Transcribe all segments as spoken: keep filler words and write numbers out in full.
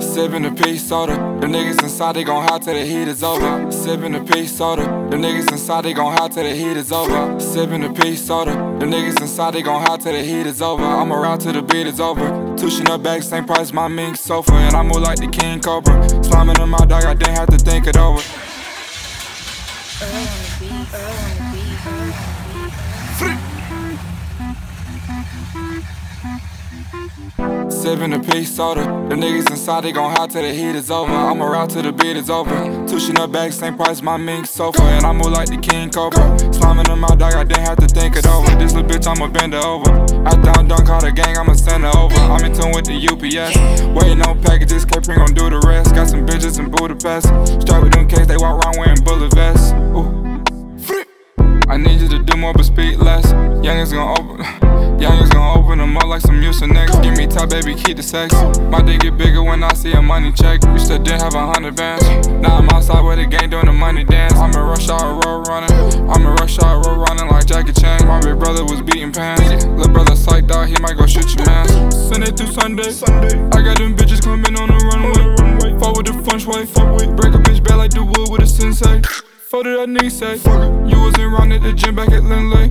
Sippin' a peach soda. The niggas inside, they gon' hide till the heat is over. Sippin' a peach soda. The niggas inside, they gon' hide till the heat is over. Sippin' a peach soda. The niggas inside, they gon' hide till the heat is over. I'ma ride till the beat is over. Tushin' up back, same price, my mink sofa. And I move like the King Cobra. Slamming in my dog, I didn't have to think it over. Earl on the beat, Earl on the beat, Earl on the beat. Sippin' a peach soda. The niggas inside, they gon' hide till the heat is over. I'ma ride till the beat is over. Tushin' up back, same price, my mink sofa. And I move like the King Cobra. Slamming in my dog, I didn't have to think it over. This little bitch, I'ma bend her over. After I'm done, call the gang, I'ma send her over. I'm in tune with the U P S. Waiting on packages, K-Pring gon' do the rest. Got some bitches in Budapest. Straight with them cakes, they walk around wearing bullet vests. Ooh. I need you to do more but speak less. Youngins gon' open, youngins gon' open them up like some Mucinex. Give me top, baby, keep the sex. My dick get bigger when I see a money check. Used to didn't have a hundred bands. Now I'm outside with the gang doing the money dance. I'm in rush hour road running. I'm in rush hour road running like Jackie Chan. My big brother was beating pants. Little brother psyched out, he might go shoot your man. Sunday through Sunday, I got them bitches coming on the runway. Fall with the French way, break a bitch bad like the wood with a sensei. Fuck did that nigga say? You wasn't round at the gym back at Lindley.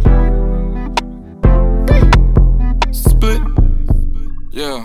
Split. Yeah.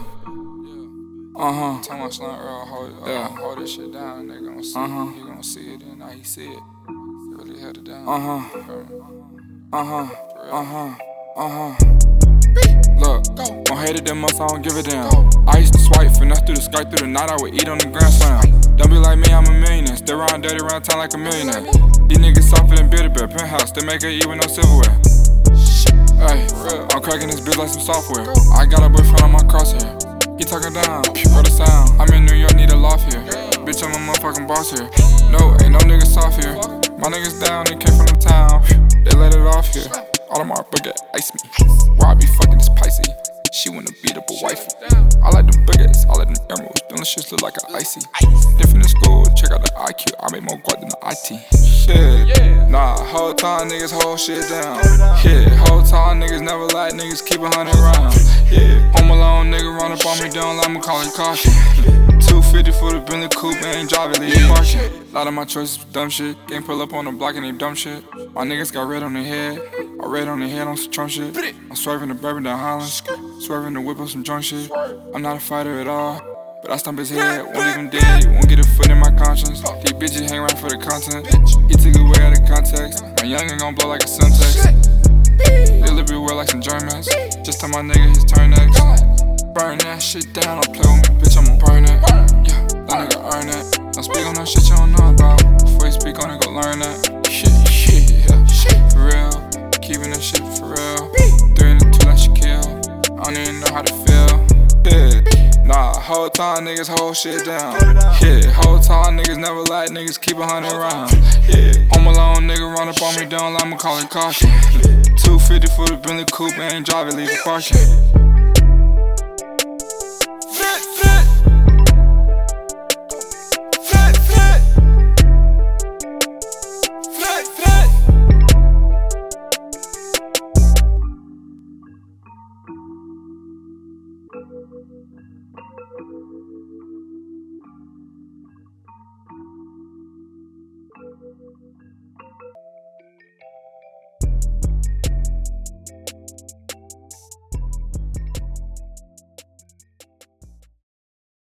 Uh huh. Tell my son Earl, hold, uh, yeah. hold this shit down. They gon' see uh-huh. it. He gon' see it, and now he see it. Really held it down. Uh huh. Uh huh. Uh huh. Uh huh. Look, don't hate it that much, I don't give a damn. I used to swipe, finesse through the sky, through the night, I would eat on the Grand Slam. Don't be like me, I'm a millionaire. Stay around dirty around town like a millionaire. These niggas softer than Beardy Bear, penthouse, they make her eat with no silverware. Ay, I'm cracking this bitch like some software. I got a boyfriend on my crosshair. He talking down, bro the sound. I'm in New York, need a loft here. Bitch, I'm a motherfucking boss here. No, ain't no niggas soft here. My niggas down, they came from the town. They let it off here. Audemars Baguette, ice me. Where I be fucking this Pisces. She wanna beat up a wifey. I like them baguettes, I like them emeralds. Them shits look like an icy. Different in school, check out the I Q. I make more guap than the I T. Shit, nah, whole time niggas hold shit down. Yeah, whole time niggas never like niggas keep a hundred rounds. Yeah, home alone nigga run up on me, don't let me call it caution. two fifty for the Bentley coupe, ain't driving, leave it parking. Lot of my choices dumb shit. Gang pull up on the block and they dumb shit. My niggas got red on their head. I red on their head on some Trump shit. I'm swerving the bourbon down Highlands. Swerving the whip on some drunk shit. I'm not a fighter at all, but I stomp his head, won't leave him dead. Won't get a foot in my conscience. These bitches hang around for the content. He took it way out of context. My youngin' gon' blow like a Semtex. They look real well like some Germans. Just tell my nigga his turn next. Burn that shit down, don't play with me, bitch, I'ma burn it. Yeah, that nigga earn it. Don't speak on no shit you don't know about. Before you speak on it, go learn that. Shit, shit, yeah, for real. Keeping that shit for real. Three and two like Shaquille. I don't even know how to feel. Yeah, nah, whole time niggas hold shit down. Yeah, whole time niggas never like niggas keep a hundred rounds. Yeah, home alone nigga run up on me, don't let me call it caution. two fifty for the Bentley coupe, ain't driving, leave it parking.